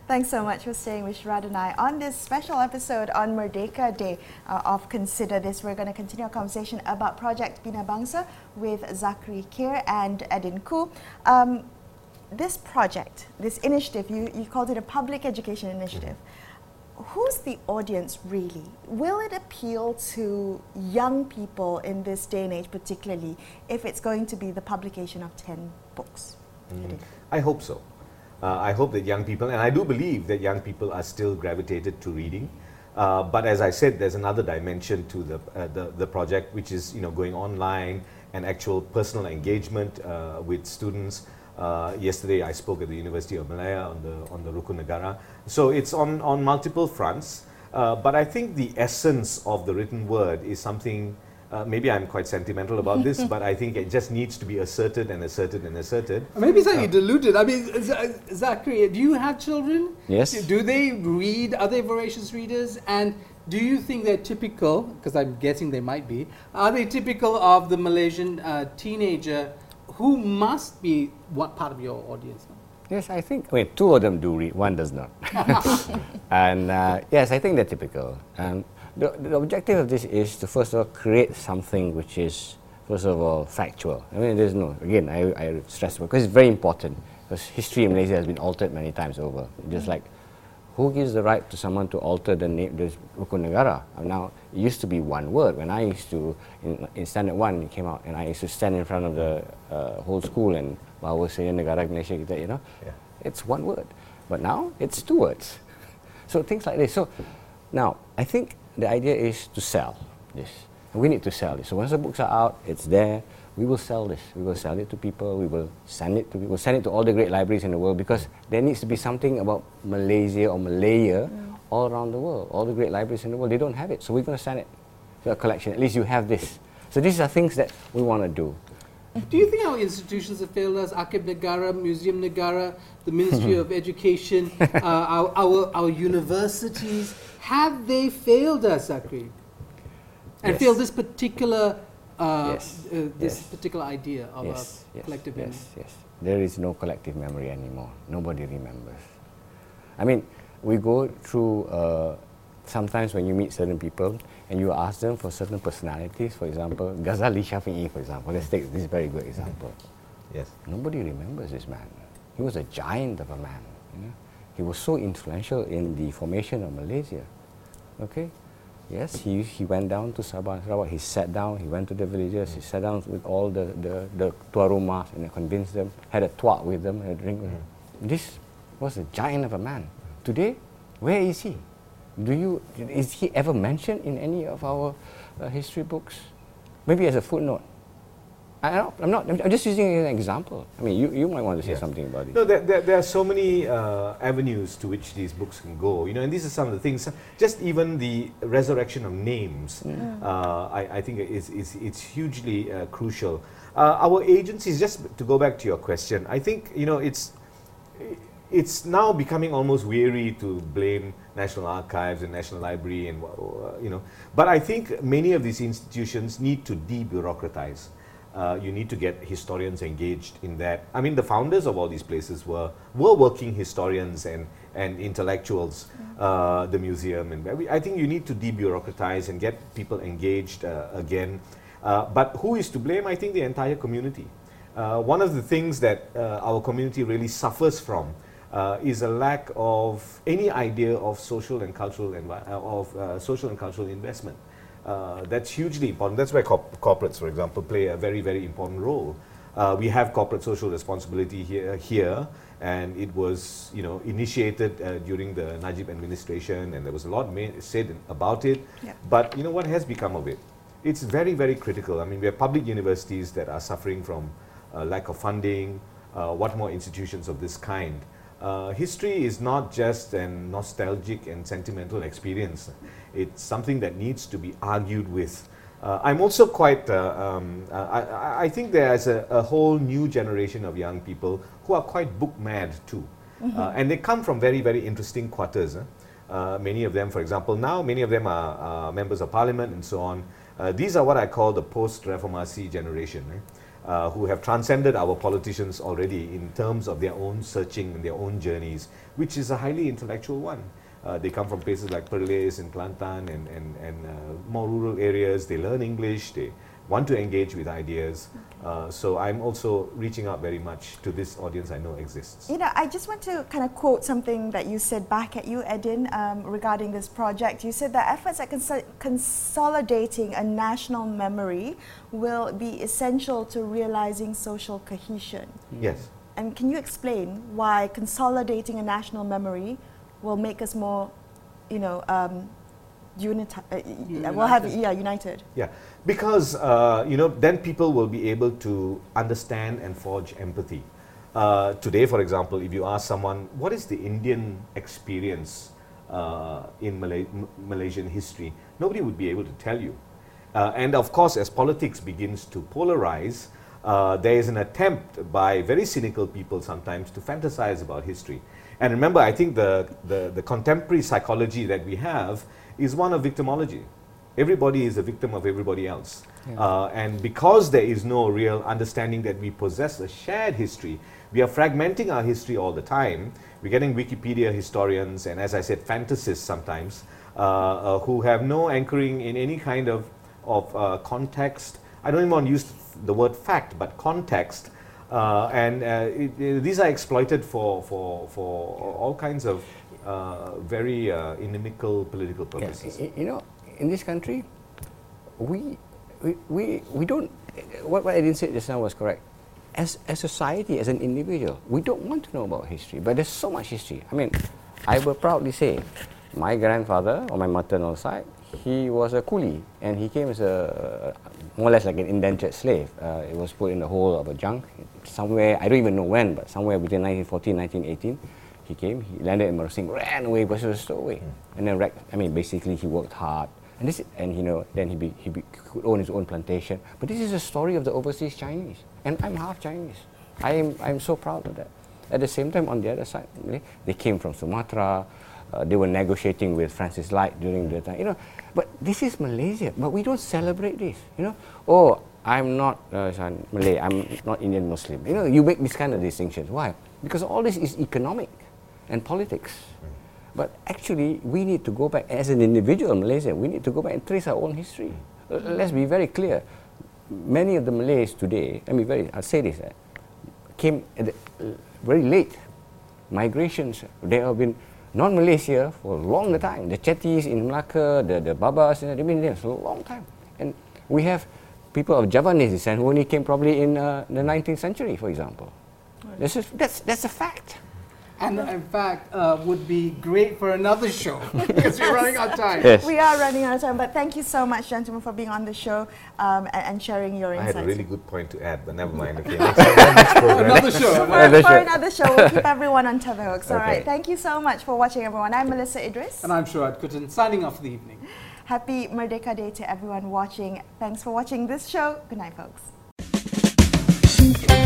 Thanks so much for staying with Sharad and I on this special episode on Merdeka Day of Consider This. We're going to continue our conversation about Project Bina Bangsa with Zachary Keir and Edin Khoo. This project, this initiative, you called it a public education initiative. Who's the audience really? Will it appeal to young people in this day and age, particularly if it's going to be the publication of 10 books? I hope so. I hope that young people, and I do believe that young people are still gravitated to reading. But as I said, there's another dimension to the project, which is going online and actual personal engagement with students. Yesterday I spoke at the University of Malaya on the Rukun Negara. So it's on multiple fronts. But I think the essence of the written word is something. Maybe I'm quite sentimental about this, but I think it just needs to be asserted and asserted and asserted. Maybe slightly diluted. I mean, Zachary, do you have children? Yes. Do they read? Are they voracious readers? And do you think they're typical, because I'm guessing they might be, are they typical of the Malaysian teenager who must be what part of your audience? Yes, I think, two of them do read, one does not. And yes, I think they're typical. The objective of this is to first of all create something which is first of all factual. I mean, there's no, again, I stress because it's very important, because history in Malaysia has been altered many times over. Just like, who gives the right to someone to alter the name, the Rukun Negara? Now, it used to be one word. When I used to, in Standard 1, it came out, and I used to stand in front of the whole school and bahawa saya negara Malaysia kita, it's one word. But now, it's two words. So things like this. So now, I think the idea is to sell this. We need to sell this. So once the books are out, it's there. We will sell this. We will sell it to people. We will send it to people. We'll send it to all the great libraries in the world, because there needs to be something about Malaysia or Malaya all around the world. All the great libraries in the world, they don't have it. So we're going to send it to a collection. At least you have this. So these are things that we want to do. Do you think our institutions have failed us? Archive Negara, Museum Negara, the Ministry of Education, our universities, have they failed us, Zachary? And failed this particular particular idea of a collective memory? Yes. There is no collective memory anymore. Nobody remembers. I mean, we go through, sometimes when you meet certain people and you ask them for certain personalities, for example, Ghazali Shafi'i, for example, let's take this very good example. Yes. Nobody remembers this man. He was a giant of a man. He was so influential in the formation of Malaysia. Okay? Yes, he went down to Sabah and Sarawak. He sat down, he went to the villages, he sat down with all the tua rumah and convinced them, had a tuak with them, had a drink with them. This was a giant of a man. Today, where is he? Is he ever mentioned in any of our history books? Maybe as a footnote. I'm just using an example. I mean, you might want to say something about it. No, there are so many avenues to which these books can go, and these are some of the things. Just even the resurrection of names, I think it's hugely crucial. Our agencies, just to go back to your question, I think it's now becoming almost weary to blame National Archives and National Library, and but I think many of these institutions need to de-bureaucratize. You need to get historians engaged in that. I mean, the founders of all these places were working historians and intellectuals, the museum, and I think you need to de-bureaucratize and get people engaged again. But who is to blame? I think the entire community. One of the things that our community really suffers from is a lack of any idea of social and cultural investment. That's hugely important. That's where corporates, for example, play a very, very important role. We have corporate social responsibility here, and it was, initiated during the Najib administration, and there was a lot said about it. Yeah. But what has become of it? It's very, very critical. I mean, we have public universities that are suffering from lack of funding. What more institutions of this kind? History is not just a nostalgic and sentimental experience. It's something that needs to be argued with. I'm also quite, I think there's a whole new generation of young people who are quite book mad too. And they come from very, very interesting quarters. Many of them, for example, now many of them are members of parliament and so on. These are what I call the post-Reformasi generation. who have transcended our politicians already in terms of their own searching and their own journeys, which is a highly intellectual one. They come from places like Perlis and Kelantan and more rural areas. They learn English. They want to engage with ideas. So I'm also reaching out very much to this audience I know exists. You know, I just want to kind of quote something that you said back at you, Edin, regarding this project. You said that efforts at consolidating a national memory will be essential to realizing social cohesion. Yes. And can you explain why consolidating a national memory will make us more, you know, united? Yeah, because you know, then people will be able to understand and forge empathy. Today, for example, if you ask someone, what is the Indian experience in Malaysian history, nobody would be able to tell you. And of course, as politics begins to polarize, there is an attempt by very cynical people sometimes to fantasize about history. And remember, I think the contemporary psychology that we have is one of victimology. Everybody is a victim of everybody else. Yeah. And because there is no real understanding that we possess a shared history, we are fragmenting our history all the time. We're getting Wikipedia historians and, as I said, fantasists sometimes, who have no anchoring in any kind of context. I don't even want to use the word fact, but context. These are exploited for all kinds of very inimical political purposes. Yeah, you know, in this country, we don't. What I didn't say just now was correct. As a society, as an individual, we don't want to know about history. But there's so much history. I mean, I will proudly say, my grandfather on my maternal side, he was a coolie, and he came as a more or less like an indentured slave. It was put in the hole of a junk somewhere. I don't even know when, but somewhere between 1914 and 1918. He came, he landed in Mersing, ran away because he was stowaway. And then, basically he worked hard. And you know, then he could own his own plantation. But this is a story of the overseas Chinese. And I'm half Chinese. I'm so proud of that. At the same time, on the other side, they came from Sumatra. They were negotiating with Francis Light during the time. You know, but this is Malaysia. But we don't celebrate this. You know, oh, I'm not Malay. I'm not Indian Muslim. You know, you make this kind of distinctions. Why? Because all this is economic and politics. But actually, we need to go back, as an individual in Malaysia, we need to go back and trace our own history. Let's be very clear. Many of the Malays today, I'll say this, came at very late. Migrations, there have been non-Malays here for a long time. The Chetties in Melaka, the Babas, they've been there for a long time. And we have people of Javanese descent who only came probably in the 19th century, for example. That's a fact. And in fact, would be great for another show because we're running out of time. Yes. We are running out of time, but thank you so much, gentlemen, for being on the show and sharing your insights. I had a really good point to add, but never mind. Okay, next program. Another show. For another show. We'll keep everyone on tenterhooks. All Okay. right. Thank you so much for watching, everyone. I'm Melissa Idris. And I'm Shuad Kutan, signing off for the evening. Happy Merdeka Day to everyone watching. Thanks for watching this show. Good night, folks.